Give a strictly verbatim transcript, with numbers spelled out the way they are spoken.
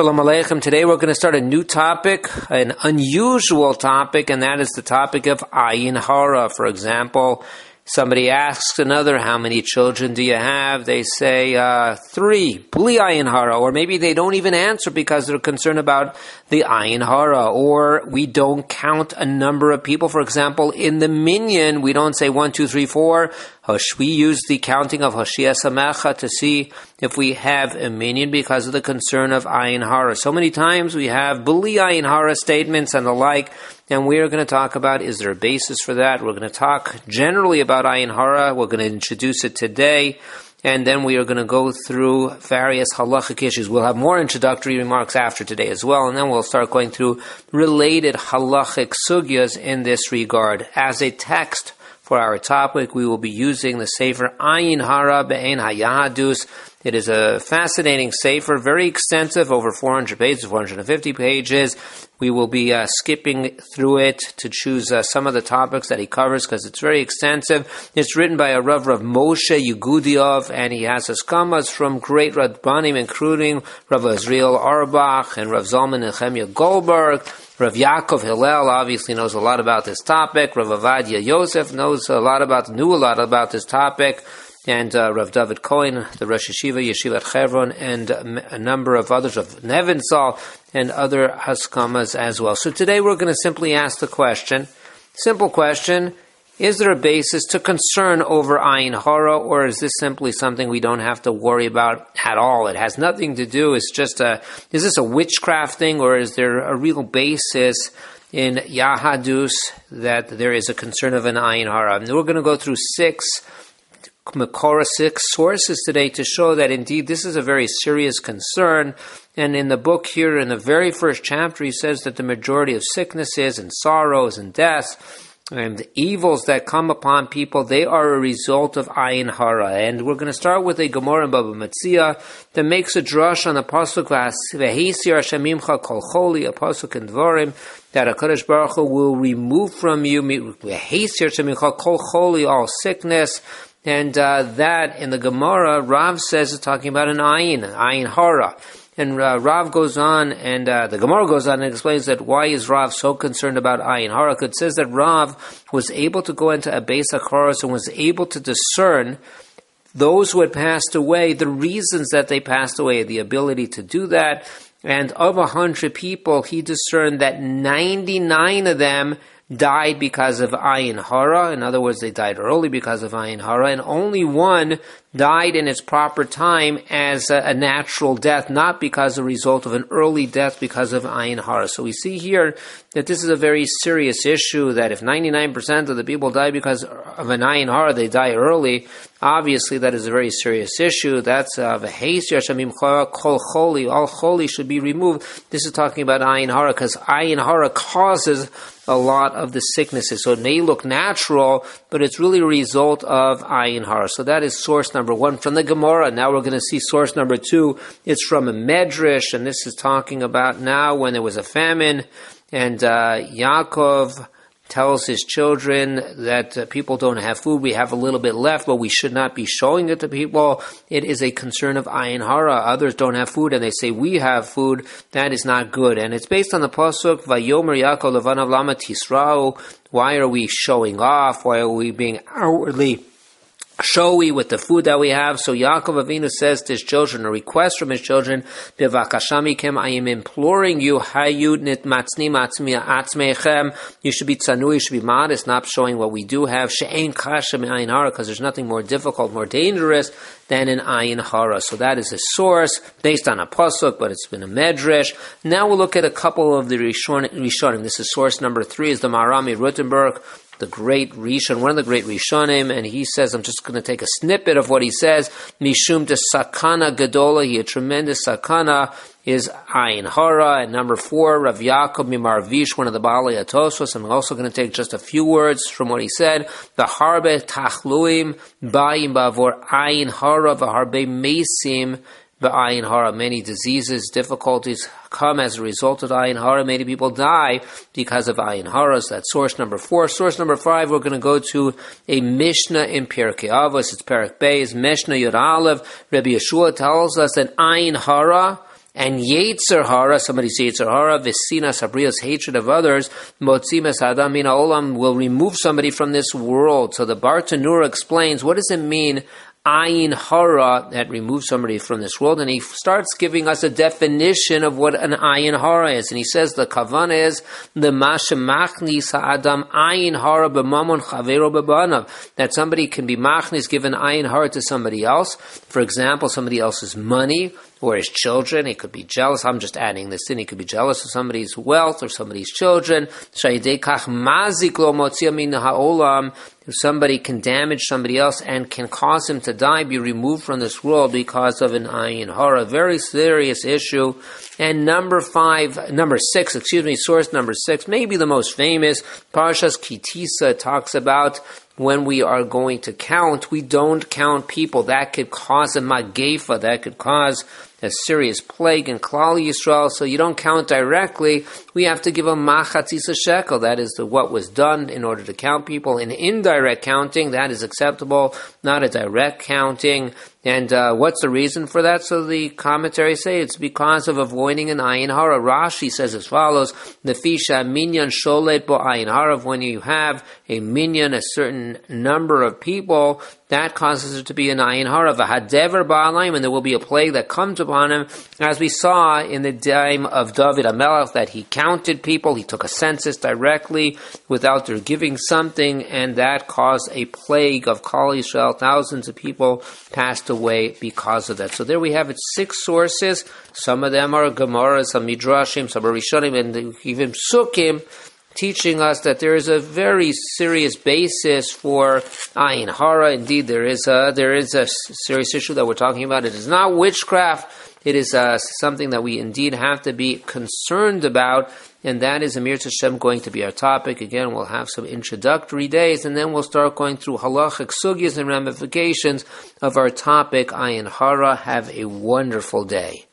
Shalom Aleichem. Today we're going to start a new topic, an unusual topic, and that is the topic of Ayin Hara. For example, somebody asks another, how many children do you have? They say, uh, three, Bli Ayin Hara. Or maybe they don't even answer because they're concerned about the Ayin Hara. Or we don't count a number of people. For example, in the minyan, we don't say one, two, three, four. We use the counting of Hoshea Samecha to see if we have a minyan because of the concern of Ayin Hara. So many times we have Bli Ayin Hara statements and the like, and we are going to talk about, is there a basis for that? We're going to talk generally about Ayin Hara. We're going to introduce it today, and then we are going to go through various halachic issues. We'll have more introductory remarks after today as well, and then we'll start going through related halachic sugyas in this regard. As a text for our topic, we will be using the Sefer Ayin Hara Be'ein HaYahadus. It is a fascinating sefer, very extensive, over four hundred pages, four hundred fifty pages. We will be uh, skipping through it to choose uh, some of the topics that he covers because it's very extensive. It's written by a Rav Rav Moshe Yegudiov, and he has haskamas from great Radbanim, including Rav Azriel Auerbach and Rav Zalman Nehemiah Goldberg. Rav Yaakov Hillel obviously knows a lot about this topic. Rav Avadia Yosef knows a lot about, knew a lot about this topic. And uh, Rav David Cohen, the Rosh Yeshiva, Yeshivat Chevron, and a number of others, of Nevinsal, and other haskamas as well. So today we're going to simply ask the question, simple question, is there a basis to concern over Ayin Hara, or is this simply something we don't have to worry about at all? It has nothing to do, it's just a, is this a witchcraft thing, or is there a real basis in Yahadus that there is a concern of an Ayin Hara? And we're going to go through six Makora, six sources today to show that indeed this is a very serious concern. And in the book here, in the very first chapter, he says that the majority of sicknesses and sorrows and deaths and the evils that come upon people, they are a result of Ayin Hara. And we're going to start with a Gemara in Baba Metzia that makes a drush on the pasuk V'heisir Hashemimcha Kol Choli, a pasuk in Dvarim, that HaKadosh Baruch Hu will remove from you V'heisir Hashemimcha Kol Choli, all sickness. And uh, that in the Gemara, Rav says is talking about an ayin, an ayin hara. And uh, Rav goes on, and uh, the Gemara goes on and explains that why is Rav so concerned about ayin hara? It says that Rav was able to go into a Beis HaKaros and was able to discern those who had passed away, the reasons that they passed away, the ability to do that. And of a hundred people, he discerned that ninety-nine of them died because of Ayin Hara. In other words, they died early because of Ayin Hara, and only one died in its proper time as a, a natural death, not because a result of an early death because of Ayin Hara. So we see here that this is a very serious issue, that if ninety-nine percent of the people die because of an Ayin Hara, they die early. Obviously, that is a very serious issue. That's V'heisir Hashemim Kol Choli, all Choli should be removed. This is talking about Ayin Hara, because Ayin Hara causes a lot of the sicknesses. So it may look natural, but it's really a result of Ayin Hara. So that is source number one from the Gemara. Now we're going to see source number two. It's from a Medrash, and this is talking about now when there was a famine, and uh, Yaakov tells his children that uh, people don't have food. We have a little bit left, but we should not be showing it to people. It is a concern of Ayin Hara. Others don't have food, and they say, we have food. That is not good. And it's based on the pasuk, Vayomer Yaakov levanav lama tisra'u. Why are we showing off? Why are we being outwardly showy with the food that we have? So Yaakov Avinu says to his children, a request from his children, Bevakasha mikem, I am imploring you, Hayu nitmatzni matzmi atzmeichem, you should be tzanu, you should be modest, not showing what we do have, she'ein kasha me'ayin hara, because there's nothing more difficult, more dangerous than an ayin hara. So that is a source based on a pasuk, but it's been a medrash. Now we'll look at a couple of the Rishonim. This is source number three, is the Marami Rutenberg, the great Rishon, one of the great Rishonim, and he says, I'm just going to take a snippet of what he says, Mishum de Sakana Gadola, he a tremendous sakana, is Ayin Hara. And number four, Rav Yaakov Mimarvish, one of the Baalei Atosos. I'm also going to take just a few words from what he said. The Harbe Tachluim Ba'im Ba'avor Ayin Hara V'harbe Mesim Ba'ayin Hara. Many diseases, difficulties come as a result of Ayin Hara. Many people die because of Ayin Hara. So that's source number four. Source number five, we're going to go to a Mishnah in Pirkei Avos. It's Perek Beis, Mishnah Yud Aleph. Rabbi Yeshua tells us that Ayin Hara and Yetzer Hara, somebody's Yetzer Hara, Vesinas Habrios, hatred of others, Motzimes Adam Min Ha'olam, will remove somebody from this world. So the Bartanura explains, what does it mean, Ayin Hara, that removes somebody from this world? And he starts giving us a definition of what an Ayin Hara is. And he says the Kavanah is the Mashemachnis Ha'adam Ayin Hara b'mamon chavero b'banav, that somebody can be machnis, given Ayin Hara to somebody else. For example, somebody else's money, or his children. He could be jealous. I'm just adding this in. He could be jealous of somebody's wealth or somebody's children. If somebody can damage somebody else and can cause him to die, be removed from this world because of an ayin hara, a very serious issue. And number five, number six, excuse me, source number six, maybe the most famous, Parshas Kitisa talks about when we are going to count, we don't count people. That could cause a magefa, that could cause a serious plague in Klal Yisrael, so you don't count directly. We have to give a machatzisa shekel. That is the, what was done in order to count people. In indirect counting, that is acceptable, not a direct counting. And uh, what's the reason for that? So the commentaries say it's because of avoiding an ayin hara. Rashi says as follows: Nefisha minyan sholet bo ayin hara. When you have a minyan, a certain number of people, that causes it to be an ayin hara. V'hadever ba'alayim, and there will be a plague that comes upon him, as we saw in the time of David HaMelech, that he counted people, he took a census directly without their giving something, and that caused a plague of Klal Yisrael. Thousands of people passed away because of that. So there we have it, six sources. Some of them are Gemara, some Midrashim, some are Rishonim, and even Sukkim, teaching us that there is a very serious basis for ayin hara. Indeed, there is a there is a serious issue that we're talking about. It is not witchcraft. It is uh, something that we indeed have to be concerned about, and that is Amir Tashem going to be our topic. Again, we'll have some introductory days, and then we'll start going through halachic sugyas and ramifications of our topic, ayin hara. Have a wonderful day.